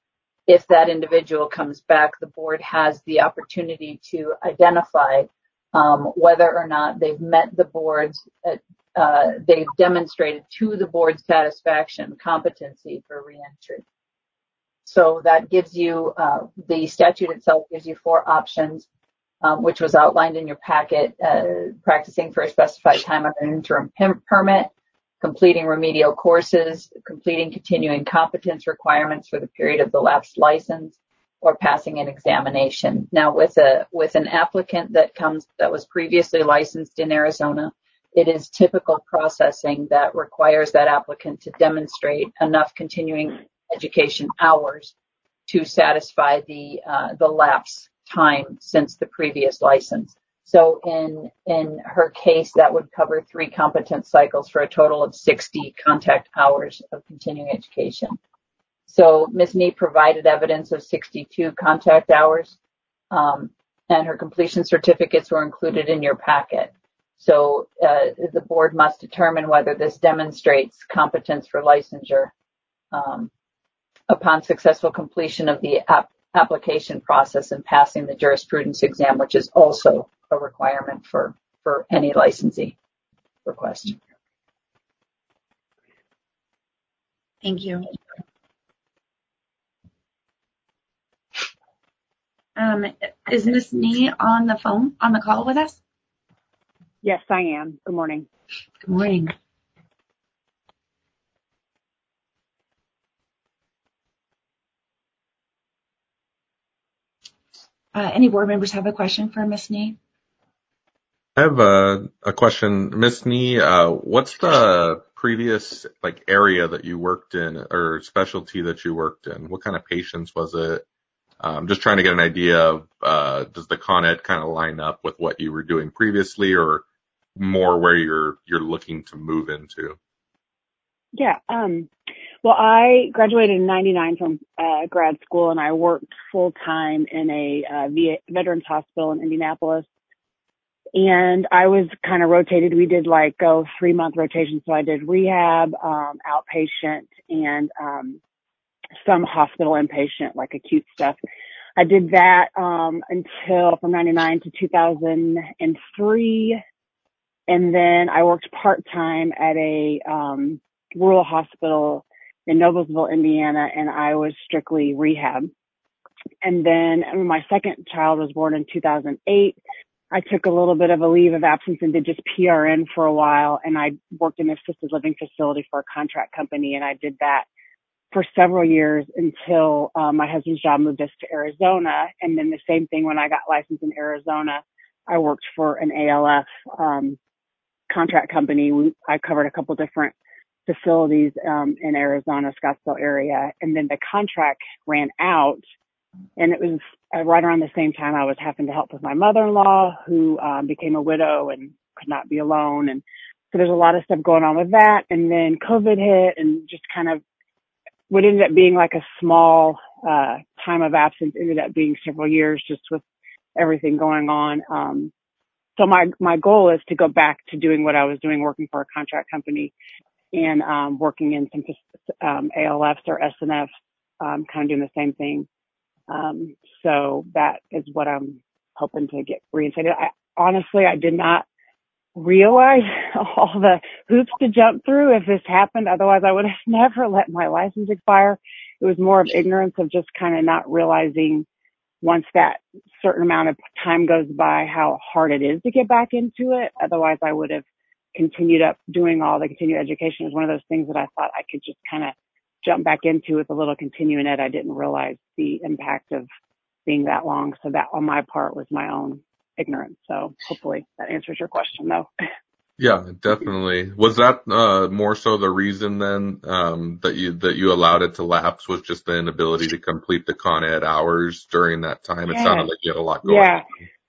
If that individual comes back, the board has the opportunity to identify um, whether or not they've met the board's, uh, they've demonstrated to the board's satisfaction competency for reentry. So that gives you, uh, the statute itself gives you four options, um, which was outlined in your packet, uh, practicing for a specified time on an interim p- permit, completing remedial courses, completing continuing competence requirements for the period of the lapsed license, or passing an examination. Now, with a with an applicant that comes that was previously licensed in Arizona, it is typical processing that requires that applicant to demonstrate enough continuing education hours to satisfy the uh, the lapse time since the previous license. So in in her case, that would cover three competence cycles for a total of sixty contact hours of continuing education. So Miz Nee provided evidence of sixty-two contact hours, um, and her completion certificates were included in your packet. So uh, the board must determine whether this demonstrates competence for licensure um, upon successful completion of the ap- application process and passing the jurisprudence exam, which is also a requirement for, for any licensee request. Thank you. Um, is Miz Nee on the phone, on the call with us? Yes, I am. Good morning. Good morning. Uh, any board members have a question for Miz Nee? I have a, a question. Miz Nee, uh, what's the previous like area that you worked in or specialty that you worked in? What kind of patients was it? Um, just trying to get an idea of, uh, does the Con Ed kind of line up with what you were doing previously or more where you're, you're looking to move into? Yeah. Um, well, I graduated in ninety-nine from uh, grad school, and I worked full time in a uh, V A, Veterans Hospital in Indianapolis. And I was kind of rotated. We did like go three month rotation. So I did rehab, um, outpatient, and um, some hospital inpatient, like acute stuff. I did that um, until from ninety-nine to two thousand three. And then I worked part-time at a um, rural hospital in Noblesville, Indiana, and I was strictly rehab. And then when my second child was born in two thousand eight, I took a little bit of a leave of absence and did just P R N for a while, and I worked in an assisted living facility for a contract company, and I did that for several years until um, my husband's job moved us to Arizona. And then the same thing when I got licensed in Arizona, I worked for an A L F um, contract company. We, I covered a couple different facilities um, in Arizona, Scottsdale area, and then the contract ran out. And it was uh, right around the same time I was having to help with my mother-in-law, who um, became a widow and could not be alone. And so there's a lot of stuff going on with that. And then COVID hit, and just kind of what ended up being like a small uh, time of absence ended up being several years, just with everything going on. Um, so my my goal is to go back to doing what I was doing, working for a contract company and um, working in some um, A L Fs or S N Fs, um, kind of doing the same thing. Um, so that is what I'm hoping to get reinstated. I, honestly, I did not realize all the hoops to jump through if this happened. Otherwise, I would have never let my license expire. It was more of ignorance of just kind of not realizing once that certain amount of time goes by how hard it is to get back into it. Otherwise, I would have continued up doing all the continuing education. It was one of those things that I thought I could just kind of jump back into with a little continuing ed. I didn't realize the impact of being that long. So that on my part was my own ignorance. So hopefully that answers your question though. Yeah, definitely. Was that uh, more so the reason then um, that you that you allowed it to lapse was just the inability to complete the Con Ed hours during that time? It Yeah. sounded like you had a lot going Yeah. on.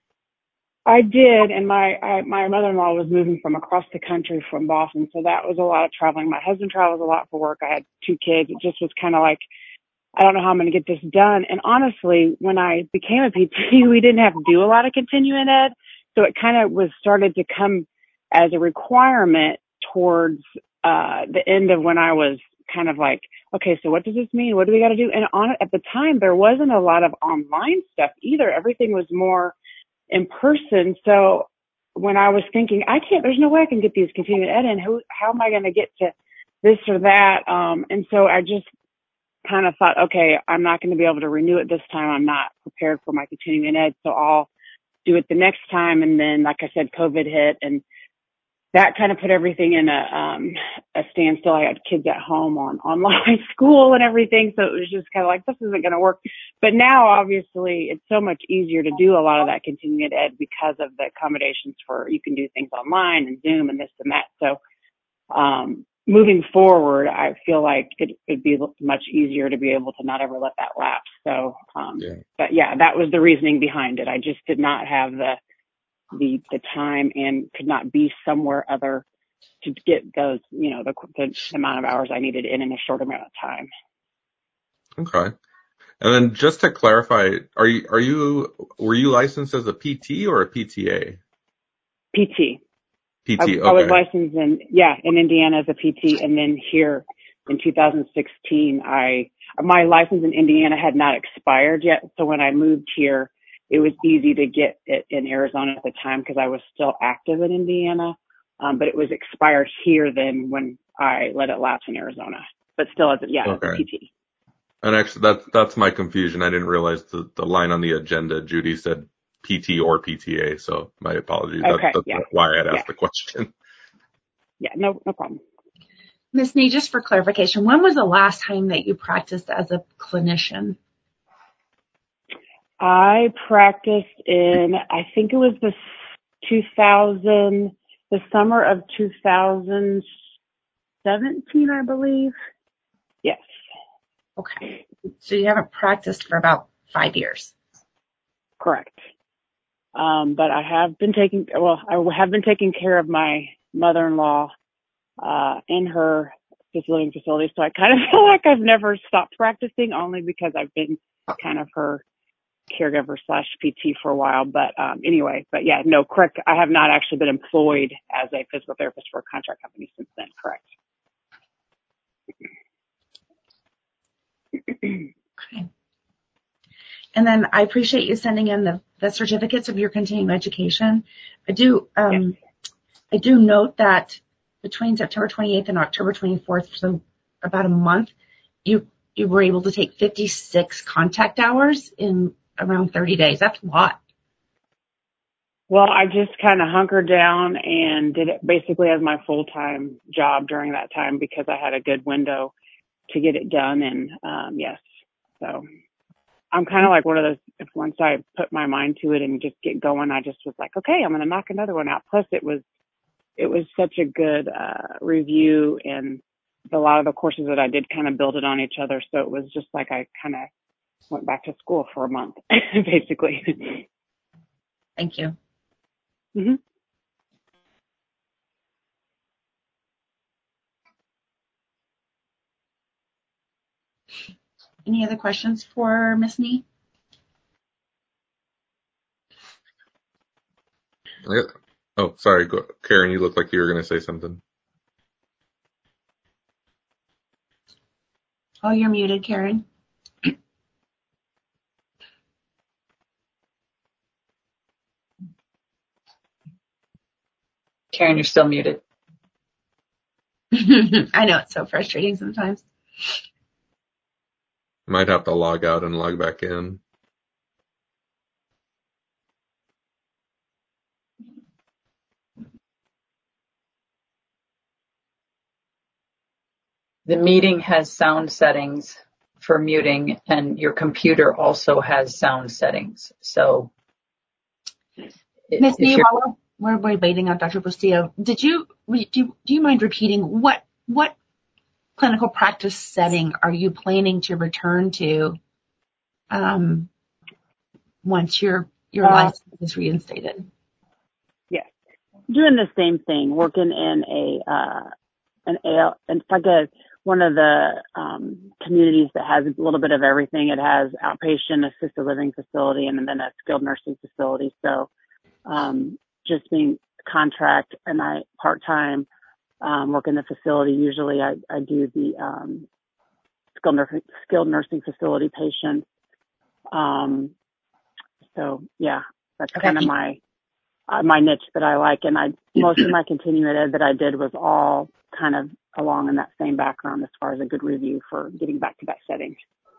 I did, and my I, my mother-in-law was moving from across the country from Boston, so that was a lot of traveling. My husband travels a lot for work. I had two kids. It just was kind of like, I don't know how I'm going to get this done. And honestly, when I became a P T, we didn't have to do a lot of continuing ed, so it kind of was started to come as a requirement towards uh the end of when I was kind of like, okay, so what does this mean? What do we got to do? And on at the time, there wasn't a lot of online stuff either. Everything was more in person. So when I was thinking, I can't, there's no way I can get these continuing ed in. Who, how am I going to get to this or that? Um, and so I just kind of thought, okay, I'm not going to be able to renew it this time. I'm not prepared for my continuing ed. So I'll do it the next time. And then, like I said, COVID hit, and that kind of put everything in a, um, a standstill. I had kids at home on online school and everything. So it was just kind of like, this isn't going to work. But now, obviously, it's so much easier to do a lot of that continuing ed because of the accommodations for, you can do things online and Zoom and this and that. So, um, moving forward, I feel like it would be much easier to be able to not ever let that lapse. So, um, Yeah. but yeah, that was the reasoning behind it. I just did not have the, the, the time and could not be somewhere other to get those, you know, the, the amount of hours I needed in in a short amount of time. Okay. And then just to clarify, are you, are you, were you licensed as a P T or a P T A? P T. P T, I, okay. I was licensed in, yeah, in Indiana as a P T, and then here in two thousand sixteen, I, my license in Indiana had not expired yet. So when I moved here, it was easy to get it in Arizona at the time because I was still active in Indiana. Um, but it was expired here then when I let it lapse in Arizona, but still as a, yeah, Okay. as a P T. And actually, that's, that's my confusion. I didn't realize the, the line on the agenda, Judy said P T or P T A. So my apologies. Okay. That, that's yeah. why I had asked Yeah. the question. Yeah. No, no problem. Miz Nee, just for clarification, when was the last time that you practiced as a clinician? I practiced in, I think it was the two thousand, the summer of two thousand seventeen, I believe. Yes. Okay. So you haven't practiced for about five years. Correct. Um, but I have been taking, well, I have been taking care of my mother-in-law, uh, in her assisted living facility. So I kind of feel like I've never stopped practicing only because I've been kind of her caregiver slash P T for a while. But, um, anyway, but yeah, no, correct. I have not actually been employed as a physical therapist for a contract company since then. Correct. Okay. And then I appreciate you sending in the, the certificates of your continuing education. I do, um, yes. I do note that between September twenty-eighth and October twenty-fourth, so about a month, you, you were able to take fifty-six contact hours in around thirty days. That's a lot. Well, I just kind of hunkered down and did it basically as my full-time job during that time because I had a good window to get it done. And, um, yes, so I'm kind of like one of those, if once I put my mind to it and just get going, I just was like, okay, I'm going to knock another one out. Plus it was, it was such a good, uh, review, and a lot of the courses that I did kind of build it on each other. So it was just like, I kind of went back to school for a month, basically. Thank you. Mm-hmm. Any other questions for Miz Nee? Yeah. Oh, sorry, go, Karen, you look like you were going to say something. Oh, you're muted, Karen. Karen, you're still muted. I know, it's so frustrating sometimes. Might have to log out and log back in. The meeting has sound settings for muting, and your computer also has sound settings. So, Miz Nee, while we're, we're waiting on Doctor Bustillo, did you do you, do you mind repeating what what clinical practice setting are you planning to return to um, once your your uh, license is reinstated? Yes, doing the same thing, working in a uh, an A L, it's like a one of the um, communities that has a little bit of everything. It has outpatient assisted living facility and then a skilled nursing facility. So um, just being contract and I part time um, work in the facility. Usually I, I do the um, skilled nursing skilled nursing facility patients. Um, so yeah, that's Okay. kind of my uh, my niche that I like. And I, most of my continuing ed that I did was all kind of along in that same background as far as a good review for getting back to that setting.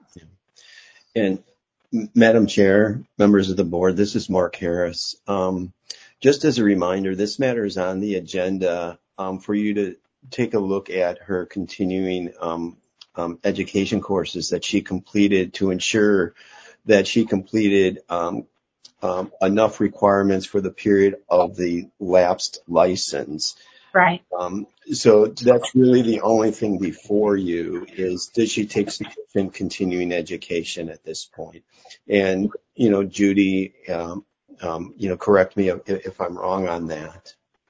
And Madam Chair, members of the board, this is Mark Harris. Um, just as a reminder, this matter is on the agenda um, for you to take a look at her continuing um, um, education courses that she completed to ensure that she completed um, um, enough requirements for the period of the lapsed license. Right. Um, so that's really the only thing before you is, did she take sufficient continuing education at this point? And, you know, Judy, um, um, you know, correct me if, if I'm wrong on that.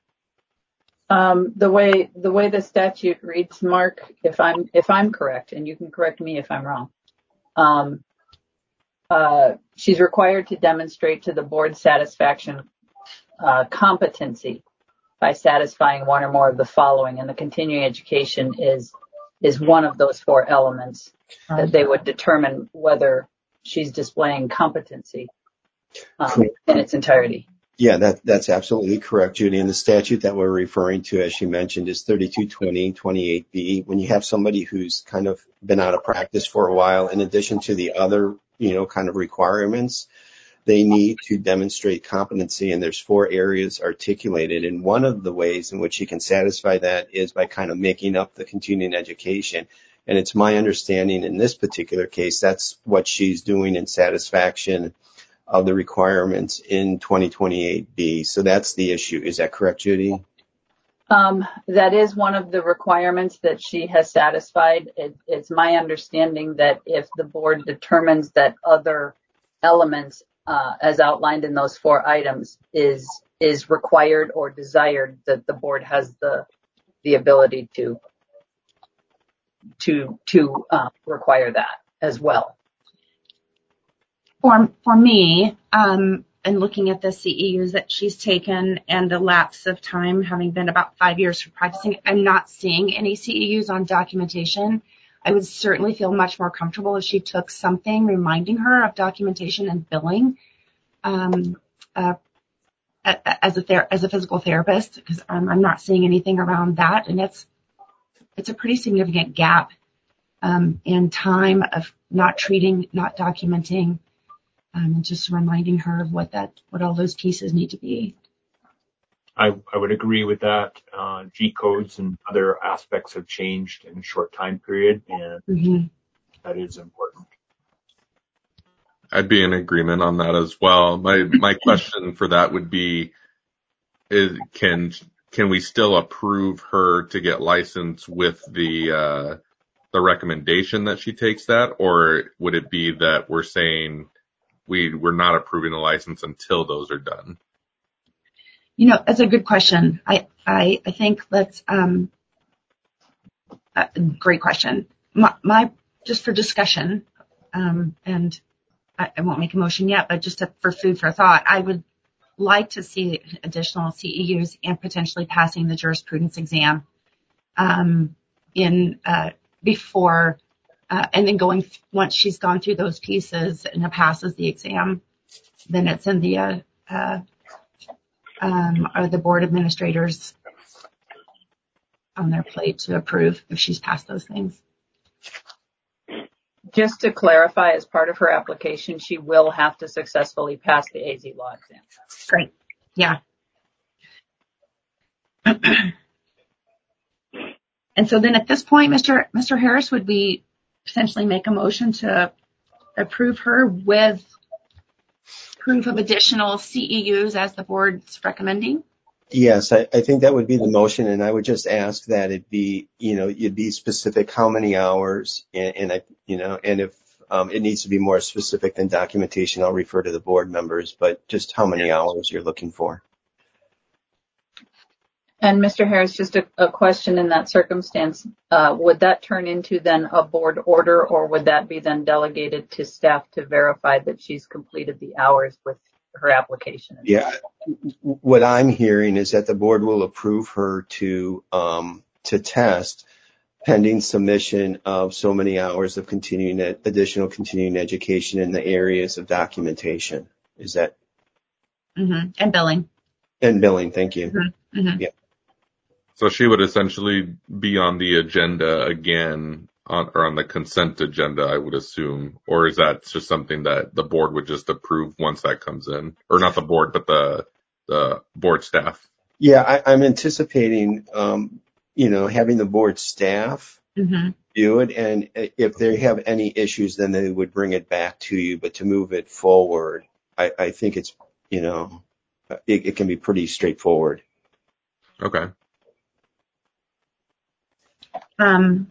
Um, the way the way the statute reads, Mark, if I'm if I'm correct, and you can correct me if I'm wrong, um, uh, she's required to demonstrate to the board's satisfaction uh, competency by satisfying one or more of the following, and the continuing education is is one of those four elements that they would determine whether she's displaying competency um, in its entirety. Yeah, that, that's absolutely correct, Judy. And the statute that we're referring to, as she mentioned, is thirty-two twenty twenty-eight B. When you have somebody who's kind of been out of practice for a while, in addition to the other, you know, kind of requirements, they need to demonstrate competency, and there's four areas articulated. And one of the ways in which you can satisfy that is by kind of making up the continuing education. And it's my understanding in this particular case, that's what she's doing in satisfaction of the requirements in twenty twenty-eight B. So that's the issue. Is that correct, Judy? Um, that is one of the requirements that she has satisfied. It, it's my understanding that if the board determines that other elements Uh, as outlined in those four items is is required or desired, that the board has the the ability to to to uh, require that as well. For for me, um, and looking at the C E Us that she's taken and the lapse of time, having been about five years for practicing, I'm not seeing any C E Us on documentation. I would certainly feel much more comfortable if she took something reminding her of documentation and billing um, uh, as a ther- as a physical therapist, because um, I'm not seeing anything around that, and it's it's a pretty significant gap um, in time of not treating, not documenting, um, and just reminding her of what that what all those pieces need to be. I, I would agree with that. Uh, G codes and other aspects have changed in a short time period, and mm-hmm. that is important. I'd be in agreement on that as well. My my question for that would be, is can can we still approve her to get licensed with the uh, the recommendation that she takes that, or would it be that we're saying we we're not approving the license until those are done? You know, that's a good question. I, I, I think let's, um, uh, great question. My, my, just for discussion, um, and I, I won't make a motion yet, but just to, for food for thought, I would like to see additional C E Us and potentially passing the jurisprudence exam, um, in, uh, before, uh, and then going, once she's gone through those pieces and passes the exam, then it's in the, uh, uh, Um, are the board administrators on their plate to approve if she's passed those things? Just to clarify, as part of her application, she will have to successfully pass the A Z law exam. Great. Yeah. And so then at this point, Mister Mister Harris, would we essentially make a motion to approve her with proof of additional C E Us as the board's recommending? Yes, I, I think that would be the motion, and I would just ask that it be, you know, you'd be specific how many hours, and, and I, you know, and if um, it needs to be more specific than documentation, I'll refer to the board members, but just how many hours you're looking for. And Mister Harris, just a, a question in that circumstance, uh, would that turn into then a board order, or would that be then delegated to staff to verify that she's completed the hours with her application? Yeah, what I'm hearing is that the board will approve her to um, to test pending submission of so many hours of continuing ed- additional continuing education in the areas of documentation. Is that? Mm-hmm. And billing. And billing, thank you. Mm-hmm. Mm-hmm. Yeah. So she would essentially be on the agenda again, on, or on the consent agenda, I would assume. Or is that just something that the board would just approve once that comes in? Or not the board, but the the board staff? Yeah, I, I'm anticipating, um, you know, having the board staff Mm-hmm. do it, and if they have any issues, then they would bring it back to you. But to move it forward, I, I think it's, you know, it, it can be pretty straightforward. Okay. Um,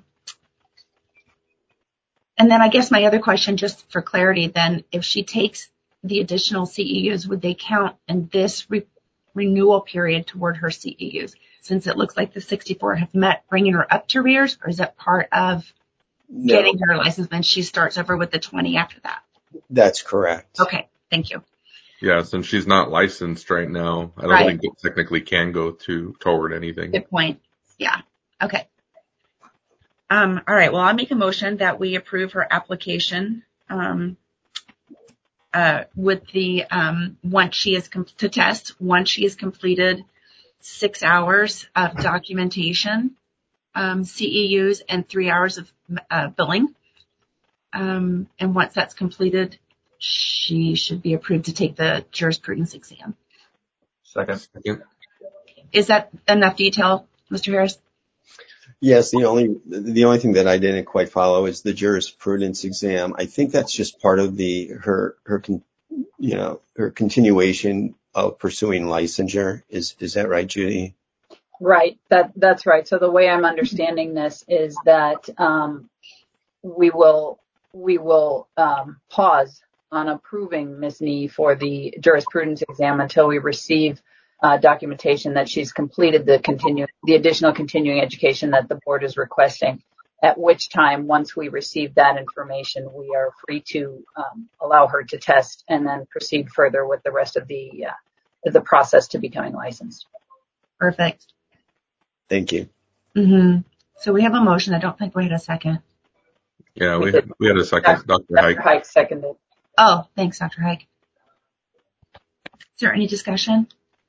and then I guess my other question, just for clarity, then, if she takes the additional C E Us, would they count in this re- renewal period toward her C E Us? Since it looks like the sixty-four have met bringing her up to rears, or is that part of No, getting her license, then she starts over with the twenty after that? that's correct. Okay, thank you. Yeah, since she's not licensed right now, I don't Right. think it technically can go to toward anything. Good point. Yeah. Okay. Um, all right. Well, I'll make a motion that we approve her application um, uh, with the um, once she is com- to test once she has completed six hours of documentation, um, C E Us, and three hours of uh, billing. Um, and once that's completed, she should be approved to take the jurisprudence exam. Second. Second. Is that enough detail, Mister Harris? Yes, the only the only thing that I didn't quite follow is the jurisprudence exam. I think that's just part of the her her con, you know her continuation of pursuing licensure. Is is that right, Judy? Right. That that's right. So the way I'm understanding this is that um, we will we will um, pause on approving Miz Nee for the jurisprudence exam until we receive uh, documentation that she's completed the continue the additional continuing education that the board is requesting. At which time, once we receive that information, we are free to um, allow her to test and then proceed further with the rest of the uh, the process to becoming licensed. Perfect. Thank you. Mm-hmm. So we have a motion. I don't think we had a second. Yeah, we had, we had a second, Doctor Doctor Hike. Hike seconded. Oh, thanks, Doctor Hike. Is there any discussion?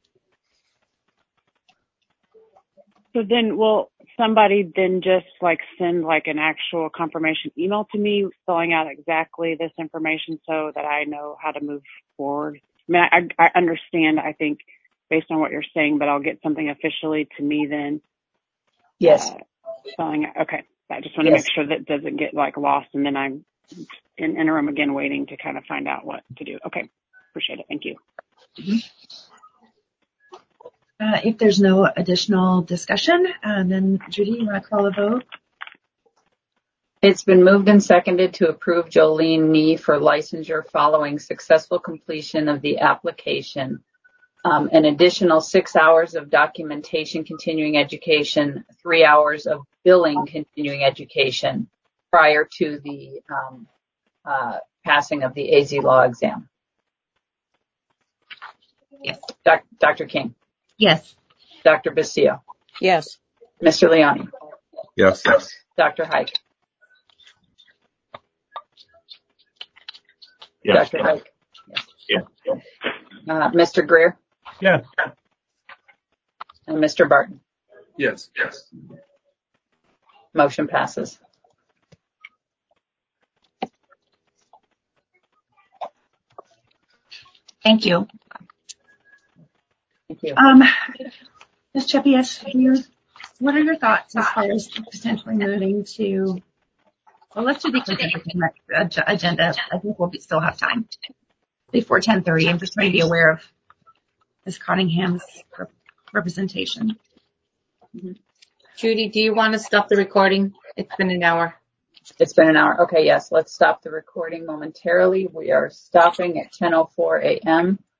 So then will somebody then just like send like an actual confirmation email to me filling out exactly this information so that I know how to move forward? I mean, I, I understand, I think, based on what you're saying, but I'll get something officially to me then. Yes. Uh, filling out. Okay. I just want to Yes. make sure that it doesn't get like lost and then I'm in interim again waiting to kind of find out what to do. Okay. Appreciate it. Thank you. Uh, if there's no additional discussion, uh, then Judy, you want to call a vote? It's been moved and seconded to approve Jolene Nee for licensure following successful completion of the application. Um, an additional six hours of documentation continuing education, three hours of billing continuing education prior to the um, uh, passing of the A Z Law exam. Yes. Doc- Doctor King. Yes. Doctor Basile. Yes. Mister Leone. Yes. Doctor Hike. Yes. Doctor Hike. Yeah. Uh, Mister Greer. Yeah. And Mister Barton. Yes. Yes. Motion passes. Thank you. Thank you. Um, Miz Chippius, you, what are your thoughts as far as potentially moving to, well, let's do the consent agenda. I think we'll be, still have time before ten thirty. I'm just trying to be aware of Miz Cottingham's rep- representation. Judy, do you want to stop the recording? It's been an hour. It's been an hour. Okay, yes. Let's stop the recording momentarily. We are stopping at ten oh four a.m.